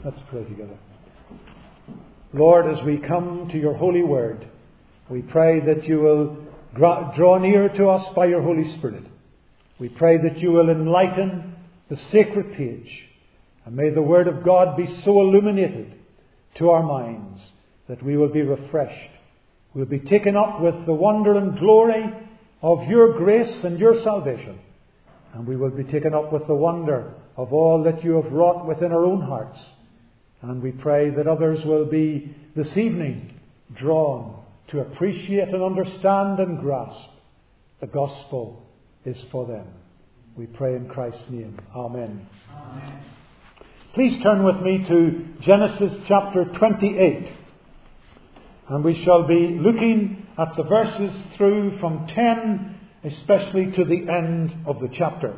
Let's pray together. Lord, as we come to your holy word, we pray that you will draw near to us by your Holy Spirit. We pray that you will enlighten the sacred page, and may the word of God be so illuminated to our minds that we will be refreshed. We'll be taken up with the wonder and glory of your grace and your salvation. And we will be taken up with the wonder of all that you have wrought within our own hearts. And we pray that others will be this evening drawn to appreciate and understand and grasp the gospel is for them. We pray in Christ's name. Amen. Amen. Please turn with me to Genesis chapter 28. And we shall be looking at the verses through from 10 especially to the end of the chapter.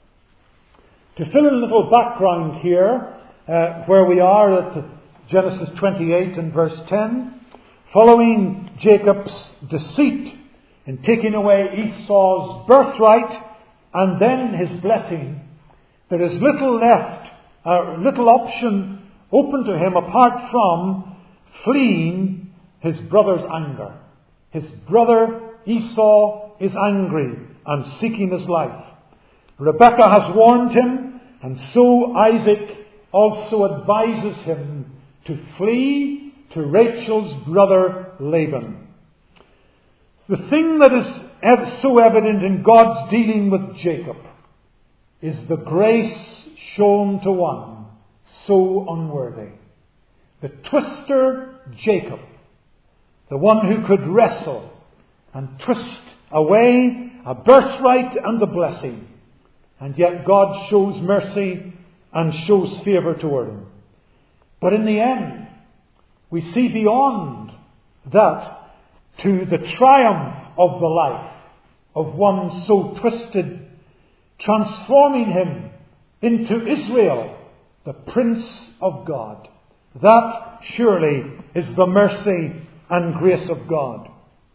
To fill in a little background here, where we are at Genesis 28 and verse 10, following Jacob's deceit in taking away Esau's birthright and then his blessing, there is little left, little option open to him apart from fleeing his brother's anger. His brother Esau is angry and seeking his life. Rebekah has warned him, and so Isaac also advises him to flee to Rachel's brother Laban. The thing that is so evident in God's dealing with Jacob is the grace shown to one so unworthy. The twister Jacob, the one who could wrestle and twist away a birthright and a blessing. And yet God shows mercy and shows favour toward him. But in the end, we see beyond that to the triumph of the life of one so twisted, transforming him into Israel, the Prince of God. That surely is the mercy and grace of God.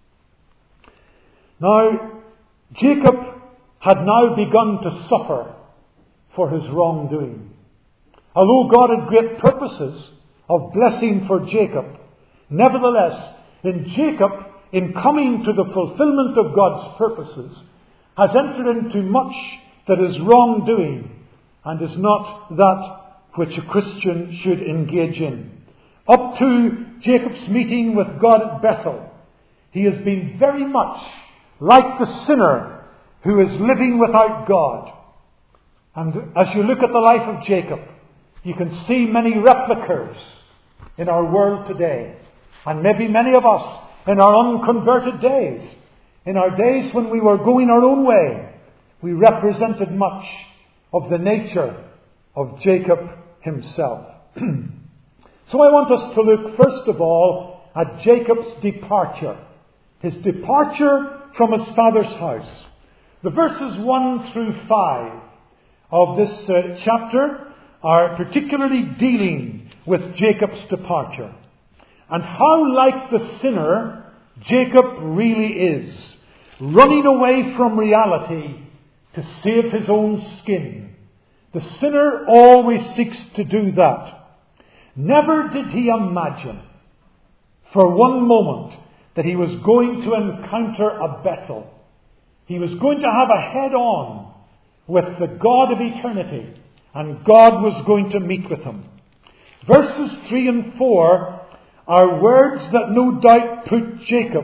Now, Jacob had now begun to suffer for his wrongdoing. Although God had great purposes of blessing for Jacob, nevertheless, in Jacob, in coming to the fulfillment of God's purposes, has entered into much that is wrongdoing and is not that which a Christian should engage in. Up to Jacob's meeting with God at Bethel, he has been very much like the sinner who is living without God. And as you look at the life of Jacob, you can see many replicas in our world today. And maybe many of us in our unconverted days, in our days when we were going our own way, we represented much of the nature of Jacob himself. So I want us to look first of all at Jacob's departure. His departure from his father's house. The verses 1 through 5 of this chapter are particularly dealing with Jacob's departure. And how like the sinner Jacob really is, running away from reality to save his own skin. The sinner always seeks to do that. Never did he imagine for one moment that he was going to encounter a battle. He was going to have a head-on with the God of eternity, and God was going to meet with him. Verses 3 and 4 are words that no doubt put Jacob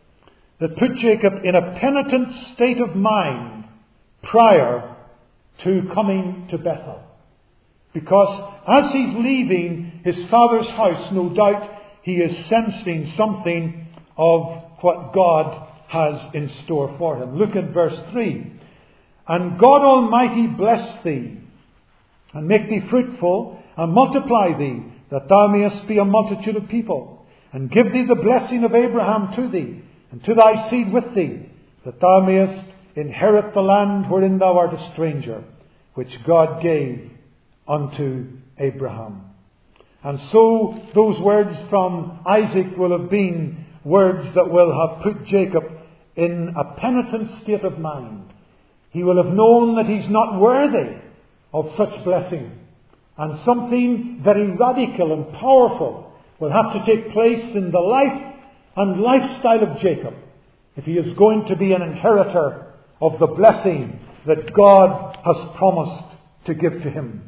in a penitent state of mind prior to coming to Bethel. Because as he's leaving his father's house, no doubt he is sensing something of what God has in store for him. Look at verse 3. And God Almighty bless thee, and make thee fruitful, and multiply thee, that thou mayest be a multitude of people, and give thee the blessing of Abraham to thee, and to thy seed with thee, that thou mayest inherit the land wherein thou art a stranger, which God gave unto Abraham. And so those words from Isaac will have been words that will have put Jacob in a penitent state of mind. He will have known that he's not worthy of such blessing. And something very radical and powerful will have to take place in the life and lifestyle of Jacob if he is going to be an inheritor of the blessing that God has promised to give to him.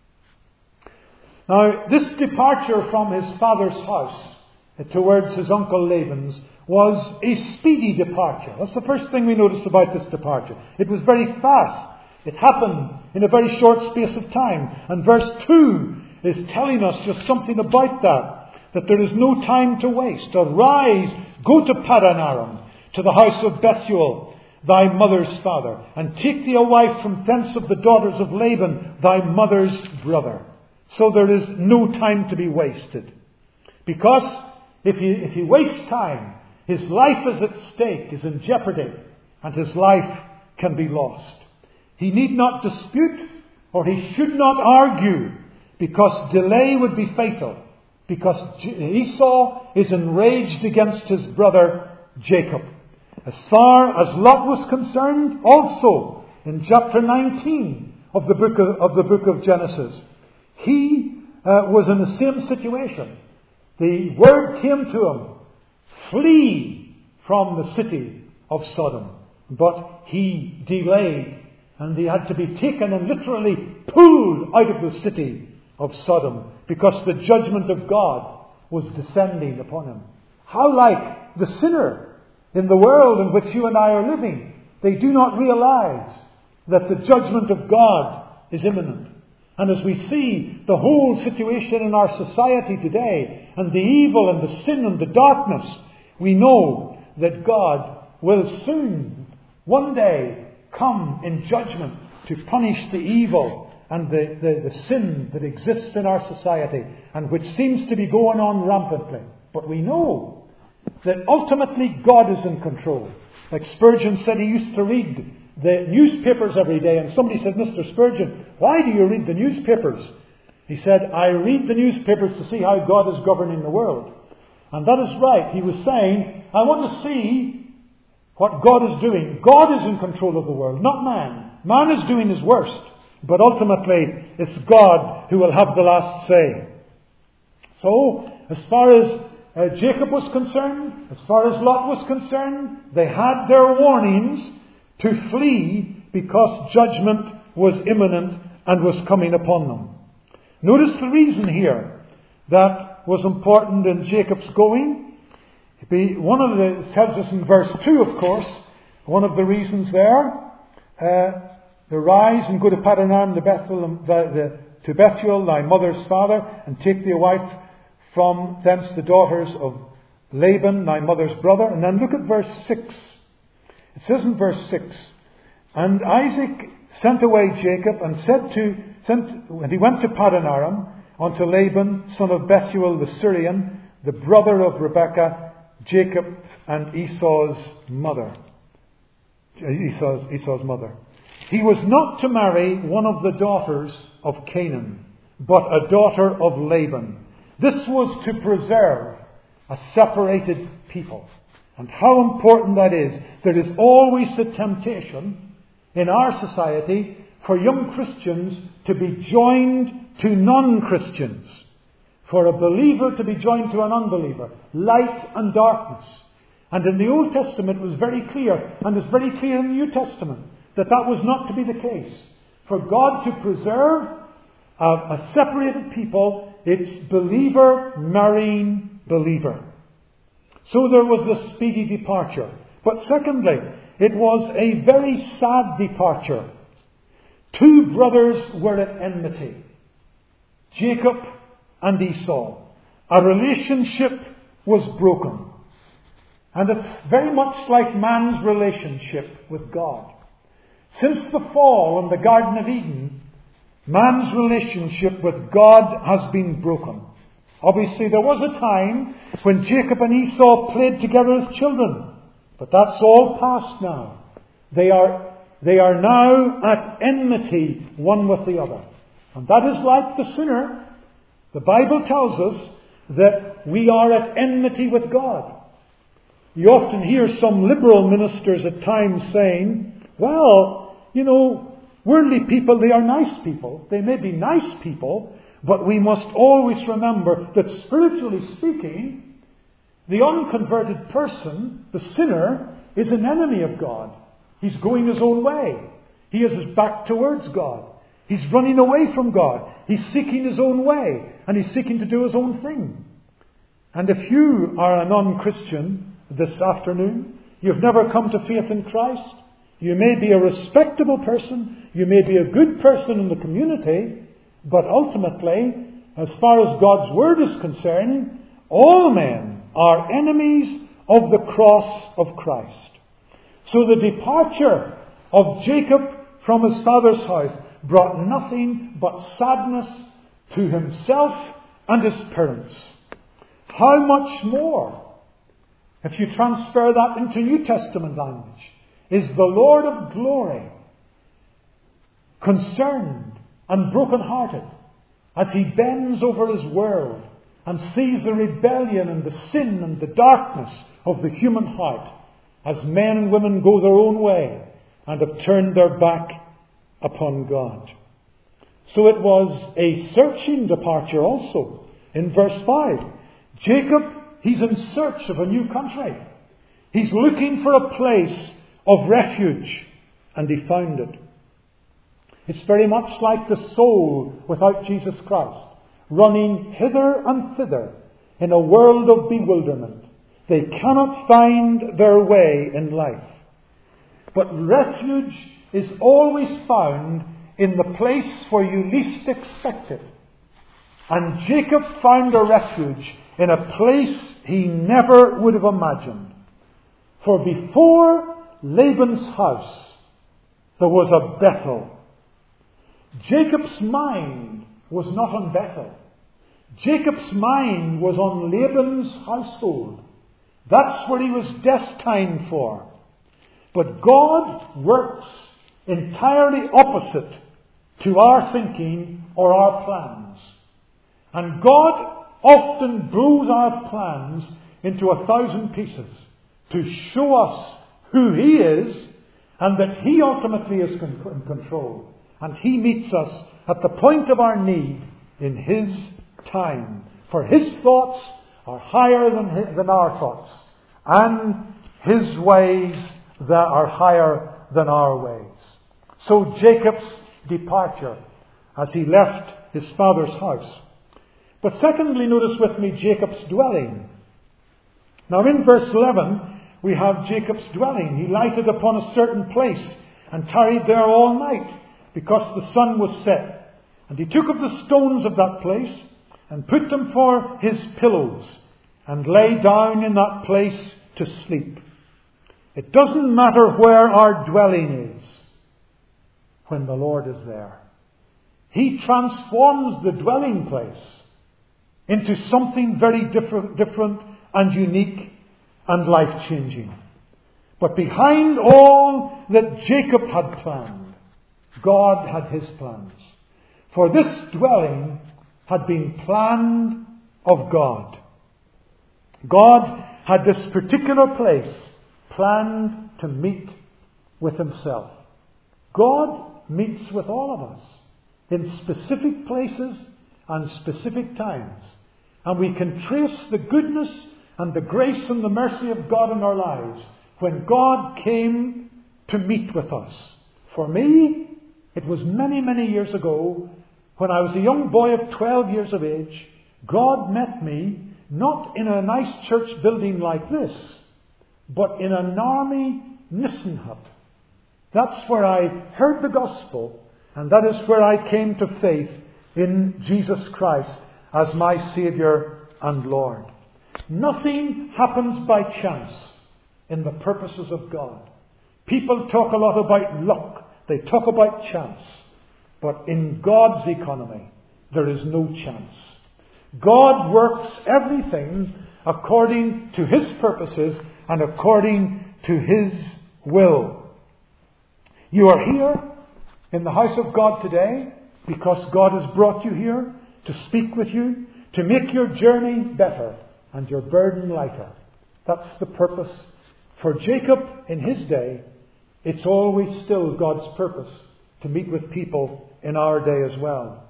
Now, this departure from his father's house towards his uncle Laban's was a speedy departure. That's the first thing we notice about this departure. It was very fast. It happened in a very short space of time. And verse 2 is telling us just something about that there is no time to waste. Arise, go to Paddan Aram, to the house of Bethuel, thy mother's father, and take thee a wife from thence of the daughters of Laban, thy mother's brother. So there is no time to be wasted. Because if he wastes time, his life is at stake, is in jeopardy, and his life can be lost. He need not dispute, or he should not argue, because delay would be fatal. Because Esau is enraged against his brother Jacob. As far as Lot was concerned, also in chapter 19 of the book of Genesis, he was in the same situation. The word came to him, flee from the city of Sodom. But he delayed, and he had to be taken and literally pulled out of the city of Sodom, because the judgment of God was descending upon him. How like the sinner in the world in which you and I are living. They do not realize that the judgment of God is imminent. And as we see the whole situation in our society today, and the evil and the sin and the darkness, we know that God will soon, one day, come in judgment to punish the evil and the sin that exists in our society, and which seems to be going on rampantly. But we know that ultimately God is in control. Like Spurgeon said, he used to read the newspapers every day, and somebody said, Mr. Spurgeon, why do you read the newspapers? He said, I read the newspapers to see how God is governing the world. And that is right. He was saying, I want to see what God is doing. God is in control of the world, not man. Man is doing his worst. But ultimately, it's God who will have the last say. So, as far as Jacob was concerned, as far as Lot was concerned, they had their warnings to flee because judgment was imminent and was coming upon them. Notice the reason here that was important in Jacob's going. It tells us in verse 2, of course, one of the reasons there. Arise and go to Paddan Aram to Bethuel, thy mother's father, and take thee a wife from thence the daughters of Laban, thy mother's brother. And then look at verse 6. It says in verse 6, and Isaac sent away Jacob and he went to Paddan Aram unto Laban, son of Bethuel the Syrian, the brother of Rebekah, Jacob and Esau's mother. Esau's mother. He was not to marry one of the daughters of Canaan, but a daughter of Laban. This was to preserve a separated people. And how important that is. There is always a temptation in our society for young Christians to be joined to non-Christians. For a believer to be joined to an unbeliever. Light and darkness. And in the Old Testament it was very clear, and it's very clear in the New Testament, that was not to be the case. For God to preserve a separated people, it's believer marrying believer. So there was the speedy departure. But secondly, it was a very sad departure. Two brothers were at enmity. Jacob and Esau. A relationship was broken. And it's very much like man's relationship with God. Since the fall in the Garden of Eden, man's relationship with God has been broken. Obviously, there was a time when Jacob and Esau played together as children. But that's all past now. They are now at enmity one with the other. And that is like the sinner. The Bible tells us that we are at enmity with God. You often hear some liberal ministers at times saying, well, Worldly people, they are nice people. They may be nice people, but we must always remember that spiritually speaking, the unconverted person, the sinner, is an enemy of God. He's going his own way. He has his back towards God. He's running away from God. He's seeking his own way. And he's seeking to do his own thing. And if you are a non-Christian this afternoon, you've never come to faith in Christ, you may be a respectable person, you may be a good person in the community, but ultimately, as far as God's Word is concerned, all men are enemies of the cross of Christ. So the departure of Jacob from his father's house brought nothing but sadness to himself and his parents. How much more, if you transfer that into New Testament language, is the Lord of glory concerned and broken-hearted as he bends over his world and sees the rebellion and the sin and the darkness of the human heart as men and women go their own way and have turned their back upon God. So it was a searching departure also. In verse 5, Jacob, he's in search of a new country. He's looking for a place of refuge, and he found it. It's very much like the soul without Jesus Christ, running hither and thither in a world of bewilderment. They cannot find their way in life. But refuge is always found in the place where you least expect it. And Jacob found a refuge in a place he never would have imagined. For before Laban's house, there was a Bethel. Jacob's mind was not on Bethel. Jacob's mind was on Laban's household. That's where he was destined for. But God works entirely opposite to our thinking or our plans. And God often blows our plans into 1,000 pieces to show us who He is and that He ultimately is in control. And He meets us at the point of our need in His time. For His thoughts are higher than our thoughts, and His ways that are higher than our ways. So Jacob's departure as he left his father's house. But secondly, notice with me Jacob's dwelling. Now in verse 11, we have Jacob's dwelling. He lighted upon a certain place and tarried there all night, because the sun was set. And he took of the stones of that place and put them for his pillows, and lay down in that place to sleep. It doesn't matter where our dwelling is when the Lord is there. He transforms the dwelling place into something very different and unique and life-changing. But behind all that Jacob had planned, God had His plans. For this dwelling had been planned of God. God had this particular place planned to meet with Himself. God meets with all of us in specific places and specific times. And we can trace the goodness and the grace and the mercy of God in our lives when God came to meet with us. For me, it was many, many years ago, when I was a young boy of 12 years of age. God met me not in a nice church building like this, but in an army mission hut. That's where I heard the gospel, and that is where I came to faith in Jesus Christ as my Saviour and Lord. Nothing happens by chance in the purposes of God. People talk a lot about luck. They talk about chance. But in God's economy, there is no chance. God works everything according to His purposes and according to His will. You are here in the house of God today because God has brought you here to speak with you, to make your journey better and your burden lighter. That's the purpose. For Jacob in his day, it's always still God's purpose to meet with people in our day as well.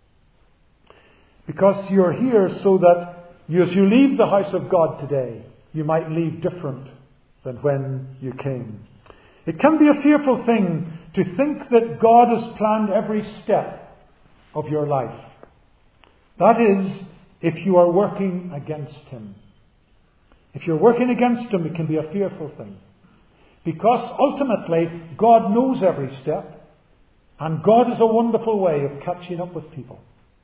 Because you're here so that as you leave the house of God today, you might leave different than when you came. It can be a fearful thing to think that God has planned every step of your life. That is, if you are working against Him. If you're working against Him, it can be a fearful thing. Because ultimately, God knows every step, and God has a wonderful way of catching up with people.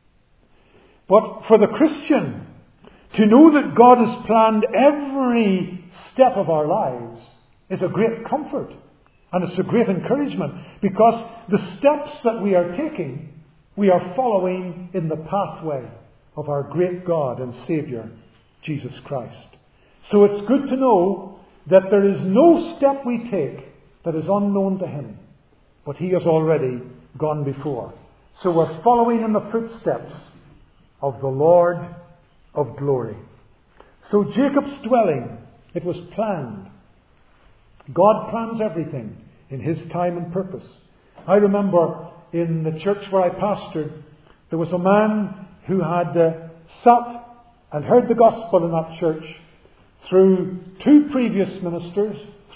But for the Christian, to know that God has planned every step of our lives is a great comfort. And it's a great encouragement, because the steps that we are taking, we are following in the pathway of our great God and Saviour, Jesus Christ. So it's good to know that there is no step we take that is unknown to Him, but He has already gone before. So we're following in the footsteps of the Lord of glory. So Jacob's dwelling, it was planned. God plans everything in His time and purpose. I remember in the church where I pastored, there was a man who had sat and heard the gospel in that church through three previous ministers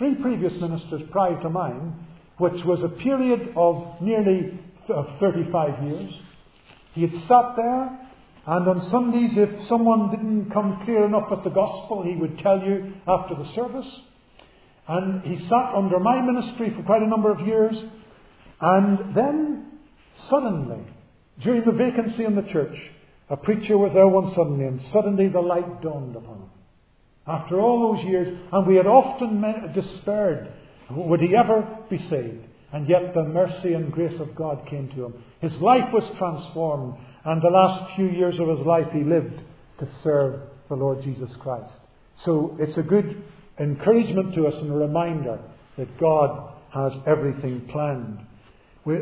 prior to mine, which was a period of nearly 35 years. He had sat there, and on Sundays, if someone didn't come clear enough with the gospel, he would tell you after the service. And he sat under my ministry for quite a number of years. And then, suddenly, during the vacancy in the church, a preacher was there one Sunday, and suddenly the light dawned upon him. After all those years, and we had often despaired, would he ever be saved? And yet the mercy and grace of God came to him. His life was transformed, and the last few years of his life he lived to serve the Lord Jesus Christ. So it's a good encouragement to us and a reminder that God has everything planned. This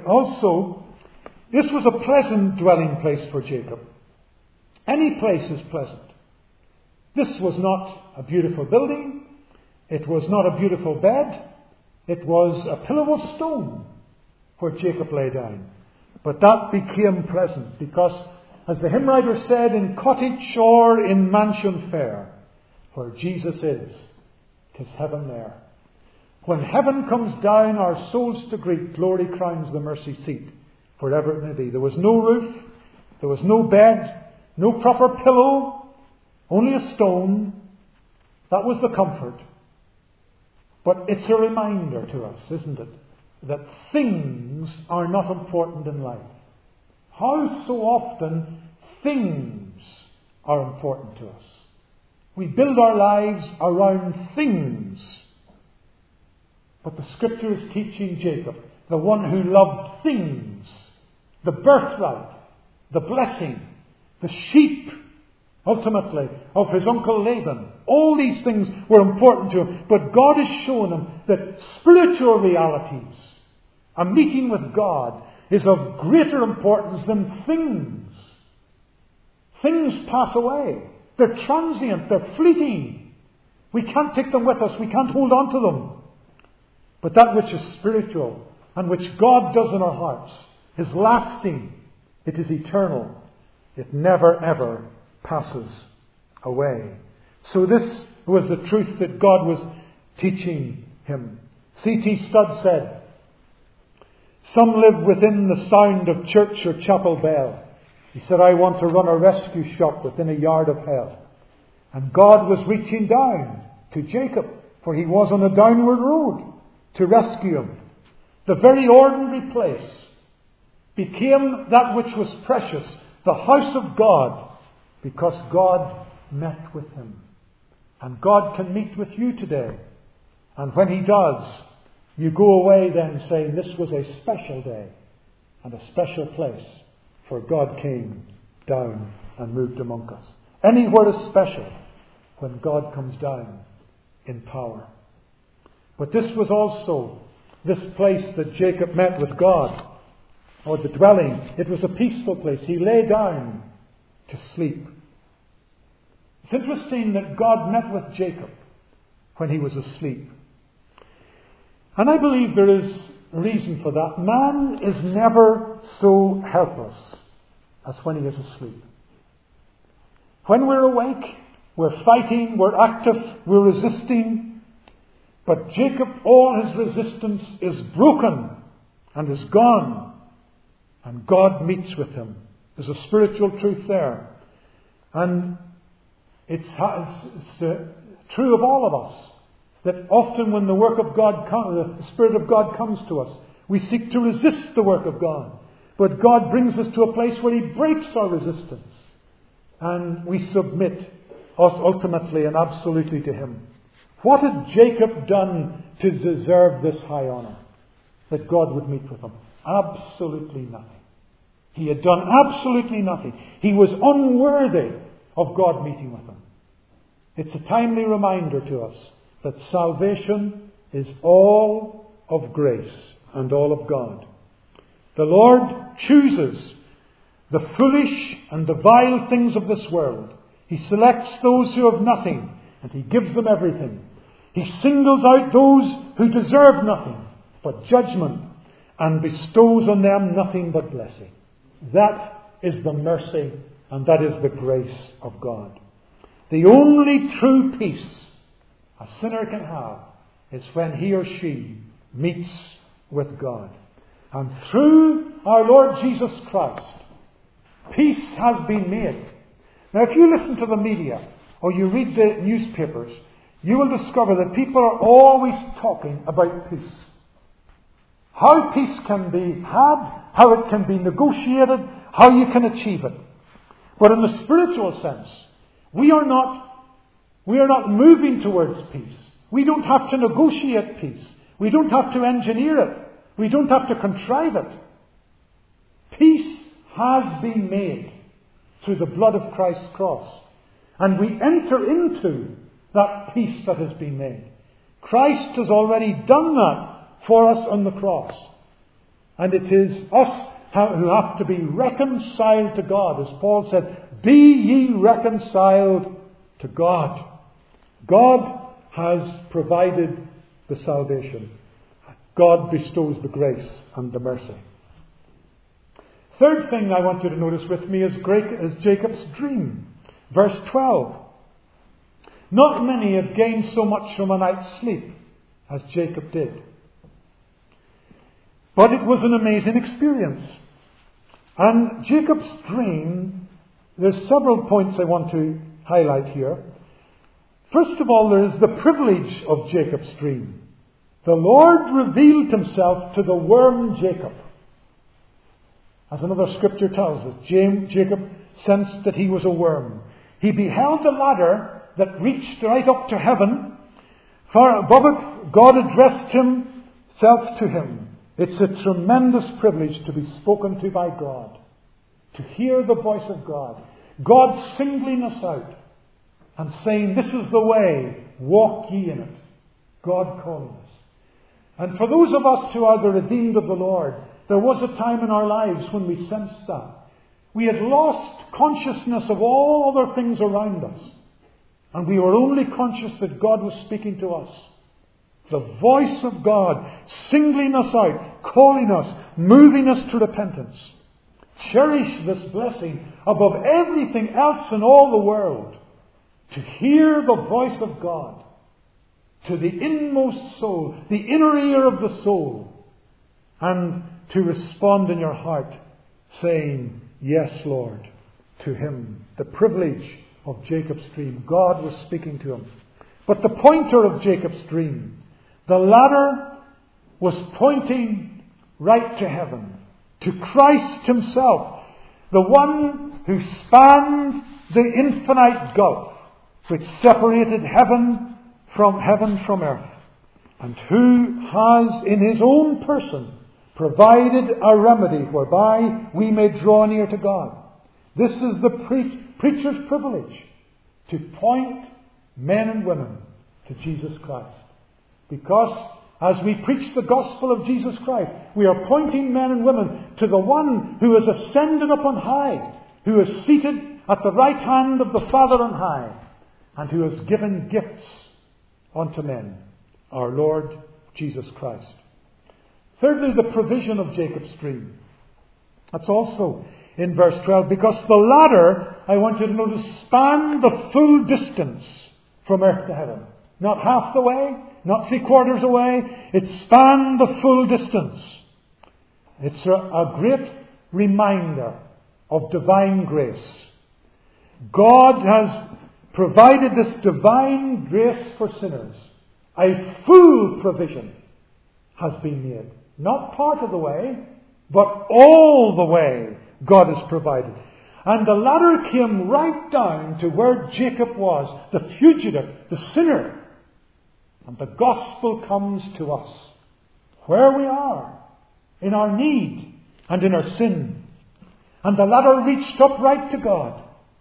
was a pleasant dwelling place for Jacob. Any place is pleasant. This was not a beautiful building. It was not a beautiful bed. It was a pillow of stone where Jacob lay down. But that became pleasant because, as the hymn writer said, in cottage shore, in mansion fair, where Jesus is, 'tis heaven there. When heaven comes down, our souls to greet, glory crowns the mercy seat, wherever it may be. There was no roof, there was no bed, no proper pillow, only a stone. That was the comfort. But it's a reminder to us, isn't it, that things are not important in life. How so often things are important to us. We build our lives around things. But the Scripture is teaching Jacob, the one who loved things, the birthright, the blessing, the sheep, ultimately, of his uncle Laban. All these things were important to him. But God has shown him that spiritual realities, a meeting with God, is of greater importance than things. Things pass away. They're transient. They're fleeting. We can't take them with us. We can't hold on to them. But that which is spiritual and which God does in our hearts is lasting. It is eternal. It never ever passes away. So this was the truth that God was teaching him. C.T. Studd said, "Some live within the sound of church or chapel bell." He said, "I want to run a rescue shop within a yard of hell." And God was reaching down to Jacob, for he was on a downward road, to rescue him. The very ordinary place became that which was precious, the house of God, because God met with him. And God can meet with you today. And when he does, you go away then saying, this was a special day and a special place, for God came down and moved among us. Anywhere is special when God comes down in power. But this was also this place that Jacob met with God, or the dwelling. It was a peaceful place. He lay down to sleep. It's interesting that God met with Jacob when he was asleep. And I believe there is reason for that. Man is never so helpless as when he is asleep. When we're awake, we're fighting, we're active, we're resisting. But Jacob, all his resistance is broken and is gone. And God meets with him. There's a spiritual truth there. And it's true of all of us, that often when the work of God the Spirit of God comes to us, we seek to resist the work of God. But God brings us to a place where He breaks our resistance. And we submit ultimately and absolutely to Him. What had Jacob done to deserve this high honour? That God would meet with him? Absolutely nothing. He had done absolutely nothing. He was unworthy of God meeting with him. It's a timely reminder to us that salvation is all of grace and all of God. The Lord chooses the foolish and the vile things of this world. He selects those who have nothing and He gives them everything. He singles out those who deserve nothing but judgment and bestows on them nothing but blessing. That is the mercy and that is the grace of God. The only true peace a sinner can have is when he or she meets with God. And through our Lord Jesus Christ, peace has been made. Now, if you listen to the media or you read the newspapers, you will discover that people are always talking about peace. How peace can be had, how it can be negotiated, how you can achieve it. But in the spiritual sense, we are not moving towards peace. We don't have to negotiate peace. We don't have to engineer it. We don't have to contrive it. Peace has been made through the blood of Christ's cross. And we enter into that peace that has been made. Christ has already done that for us on the cross. And it is us who have to be reconciled to God. As Paul said, be ye reconciled to God. God has provided the salvation. God bestows the grace and the mercy. Third thing I want you to notice with me is Jacob's dream. Verse 12. Not many have gained so much from a night's sleep as Jacob did. But it was an amazing experience. And Jacob's dream, there's several points I want to highlight here. First of all, there is the privilege of Jacob's dream. The Lord revealed Himself to the worm Jacob. As another scripture tells us, Jacob sensed that he was a worm. He beheld a ladder that reached right up to heaven. Far above it, God addressed Himself to him. It's a tremendous privilege to be spoken to by God. To hear the voice of God. God singling us out and saying, this is the way, walk ye in it. God calling us. And for those of us who are the redeemed of the Lord, there was a time in our lives when we sensed that. We had lost consciousness of all other things around us. And we were only conscious that God was speaking to us. The voice of God singling us out, calling us, moving us to repentance. Cherish this blessing above everything else in all the world. To hear the voice of God to the inmost soul, the inner ear of the soul, and to respond in your heart saying, yes, Lord, to Him. The privilege of Jacob's dream. God was speaking to him. But the pointer of Jacob's dream, the ladder, was pointing right to heaven, to Christ Himself, the one who spanned the infinite gulf which separated heaven from earth, and who has in His own person provided a remedy whereby we may draw near to God. This is the preacher's privilege, to point men and women to Jesus Christ. Because as we preach the gospel of Jesus Christ, we are pointing men and women to the one who has ascended up on high, who is seated at the right hand of the Father on high, and who has given gifts unto men, our Lord Jesus Christ. Thirdly, the provision of Jacob's dream. That's also in verse 12. Because the ladder, I want you to notice, spanned the full distance from earth to heaven. Not half the way, not 3/4 away. It spanned the full distance. It's a great reminder of divine grace. God has provided this divine grace for sinners. A full provision has been made. Not part of the way, but all the way God has provided. And the ladder came right down to where Jacob was, the fugitive, the sinner. And the gospel comes to us where we are, in our need and in our sin. And the ladder reached up right to God.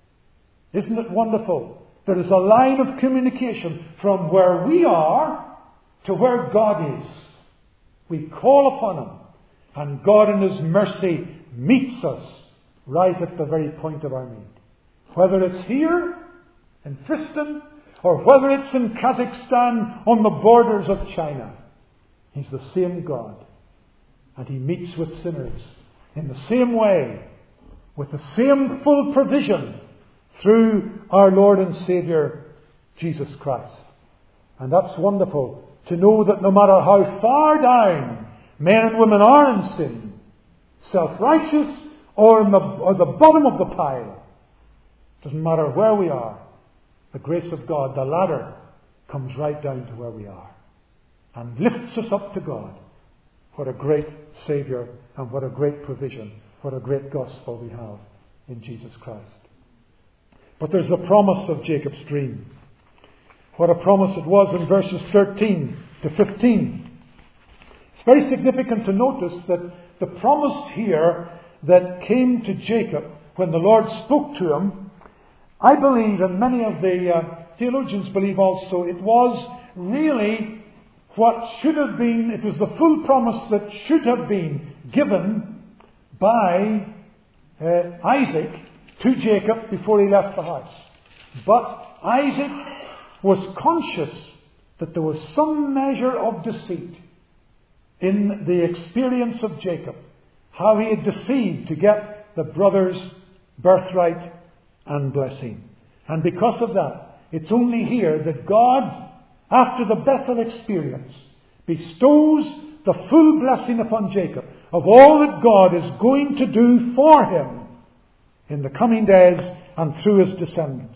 Isn't it wonderful? There is a line of communication from where we are to where God is. We call upon Him, and God in His mercy meets us right at the very point of our need. Whether it's here in Friston or whether it's in Kazakhstan on the borders of China, He's the same God. And He meets with sinners in the same way, with the same full provision through our Lord and Saviour, Jesus Christ. And that's wonderful to know that no matter how far down men and women are in sin, self-righteous or the bottom of the pile, doesn't matter where we are, the grace of God, the ladder, comes right down to where we are and lifts us up to God. What a great Saviour and what a great provision, what a great gospel we have in Jesus Christ. But there's the promise of Jacob's dream. What a promise it was in verses 13 to 15. It's very significant to notice that the promise here that came to Jacob when the Lord spoke to him, I believe, and many of the theologians believe also, it was really what should have been, it was the full promise that should have been given by Isaac to Jacob before he left the house. But Isaac was conscious that there was some measure of deceit in the experience of Jacob. How he had deceived to get the brother's birthright and blessing. And because of that, it's only here that God, after the Bethel experience, bestows the full blessing upon Jacob of all that God is going to do for him in the coming days and through his descendants.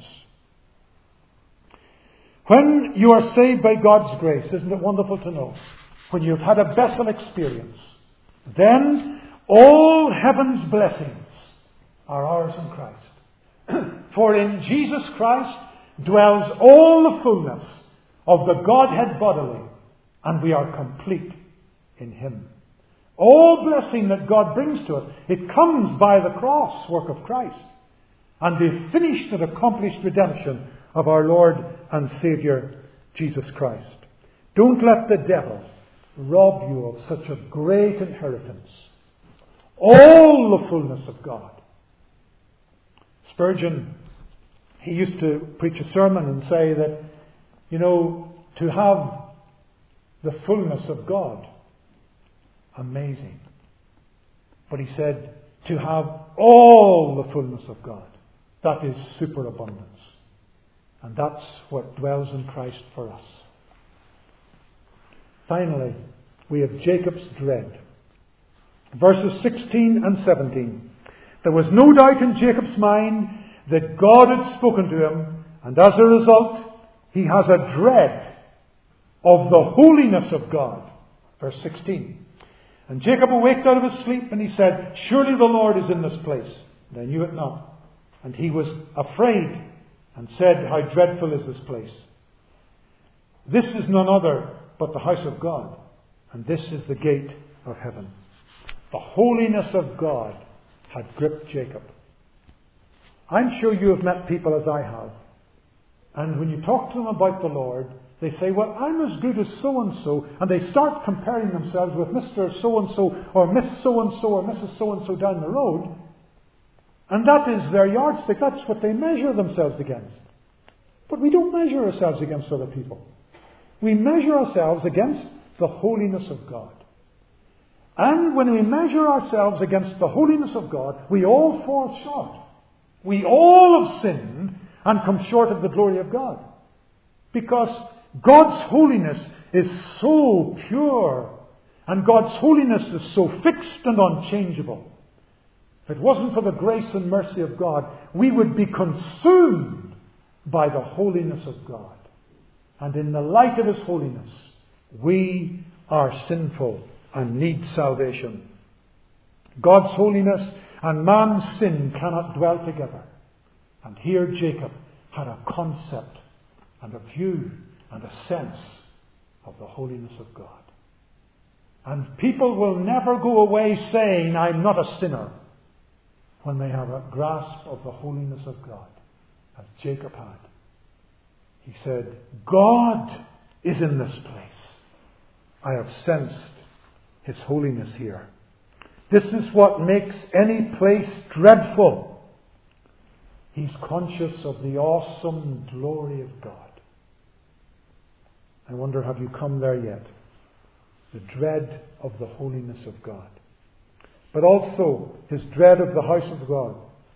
When you are saved by God's grace, isn't it wonderful to know? When you've had a Bethel experience, then all heaven's blessings are ours in Christ. For in Jesus Christ dwells all the fullness of the Godhead bodily, and we are complete in Him. All blessing that God brings to us, it comes by the cross work of Christ and the finished and accomplished redemption of our Lord and Saviour, Jesus Christ. Don't let the devil rob you of such a great inheritance. All the fullness of God. Spurgeon, he used to preach a sermon and say that, to have the fullness of God, amazing. But he said, to have all the fullness of God, that is superabundance. And that's what dwells in Christ for us. Finally, we have Jacob's dread. Verses 16 and 17. There was no doubt in Jacob's mind that God had spoken to him, and as a result, he has a dread of the holiness of God. Verse 16. And Jacob awaked out of his sleep, and he said, "Surely the Lord is in this place." They knew it not. And he was afraid and said, "How dreadful is this place? This is none other but the house of God, and this is the gate of heaven." The holiness of God had gripped Jacob. I'm sure you have met people as I have. And when you talk to them about the Lord, they say, "Well, I'm as good as so-and-so." And they start comparing themselves with Mr. So-and-so or Miss so-and-so or Mrs. so-and-so down the road. And that is their yardstick. That's what they measure themselves against. But we don't measure ourselves against other people. We measure ourselves against the holiness of God. And when we measure ourselves against the holiness of God, we all fall short. We all have sinned and come short of the glory of God. Because God's holiness is so pure, and God's holiness is so fixed and unchangeable. If it wasn't for the grace and mercy of God, we would be consumed by the holiness of God. And in the light of His holiness, we are sinful and need salvation. God's holiness and man's sin cannot dwell together. And here Jacob had a concept and a view and a sense of the holiness of God. And people will never go away saying, I'm not a sinner, when they have a grasp of the holiness of God, as Jacob had. He said, God is in this place. I have sensed His holiness here. This is what makes any place dreadful. He's conscious of the awesome glory of God. I wonder, have you come there yet? The dread of the holiness of God. But also his dread of the house of God.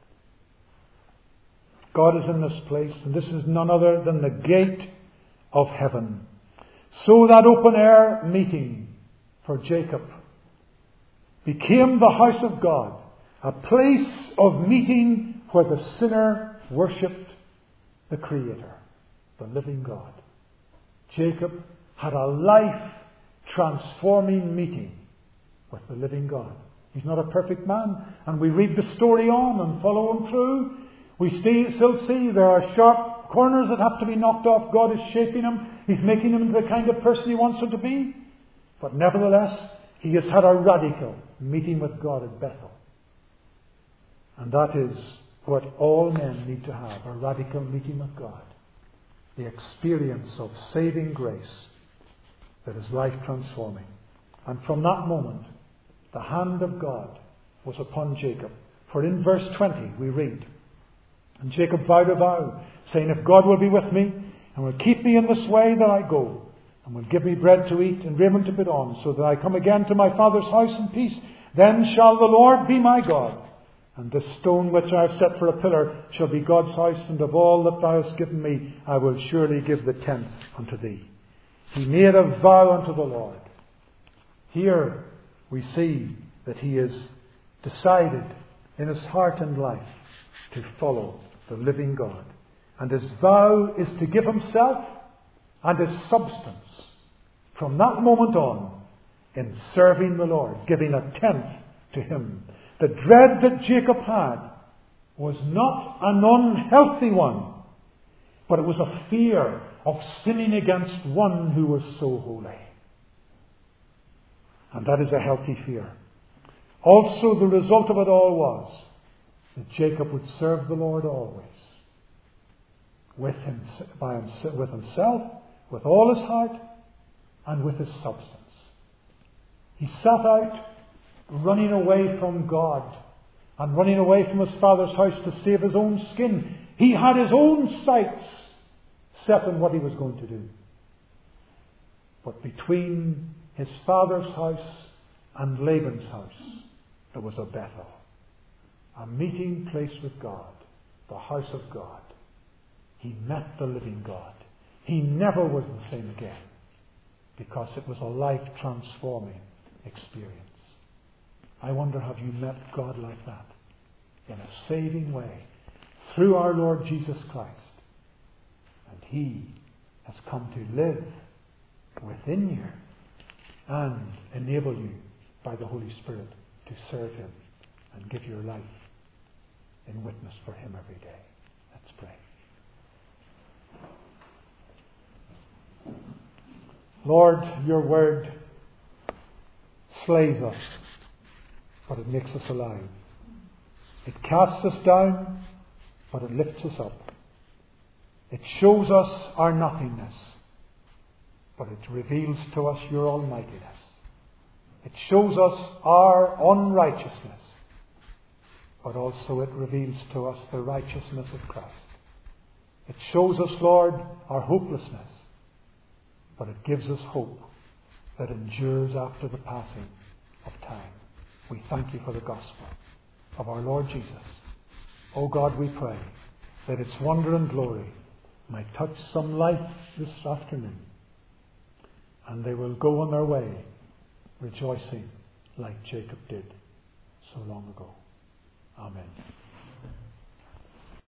God is in this place, and this is none other than the gate of heaven. So that open air meeting for Jacob became the house of God, a place of meeting where the sinner worshipped the Creator, the living God. Jacob had a life-transforming meeting with the living God. He's not a perfect man, and we read the story on and follow him through. We still see there are sharp corners that have to be knocked off. God is shaping him. He's making him into the kind of person He wants him to be. But nevertheless, he has had a radical meeting with God at Bethel. And that is what all men need to have, a radical meeting with God. The experience of saving grace that is life transforming. And from that moment, the hand of God was upon Jacob. For in verse 20 we read, and Jacob vowed a vow, saying, if God will be with me, and will keep me in this way that I go, and will give me bread to eat and raiment to put on, so that I come again to my father's house in peace, then shall the Lord be my God. And this stone which I have set for a pillar shall be God's house, and of all that thou hast given me, I will surely give the tenth unto thee. He made a vow unto the Lord. Here we see that he is decided in his heart and life to follow the living God. And his vow is to give himself and his substance from that moment on in serving the Lord, giving a tenth to him. The dread that Jacob had was not an unhealthy one, but it was a fear of sinning against one who was so holy. And that is a healthy fear. Also, the result of it all was that Jacob would serve the Lord always, with himself, with all his heart, and with his substance. He set out running away from God and running away from his father's house to save his own skin. He had his own sights set on what he was going to do. But between his father's house and Laban's house, there was a Bethel, a meeting place with God, the house of God. He met the living God. He never was the same again, because it was a life-transforming experience. I wonder, have you met God like that? In a saving way, through our Lord Jesus Christ. And He has come to live within you and enable you by the Holy Spirit to serve Him and give your life in witness for Him every day. Let's pray. Lord, your word slays us, but it makes us alive. It casts us down, but it lifts us up. It shows us our nothingness, but it reveals to us your almightiness. It shows us our unrighteousness, but also it reveals to us the righteousness of Christ. It shows us, Lord, our hopelessness, but it gives us hope that endures after the passing. of time. We thank you for the gospel of our Lord Jesus. O God, we pray that its wonder and glory might touch some life this afternoon, and they will go on their way rejoicing like Jacob did so long ago. Amen.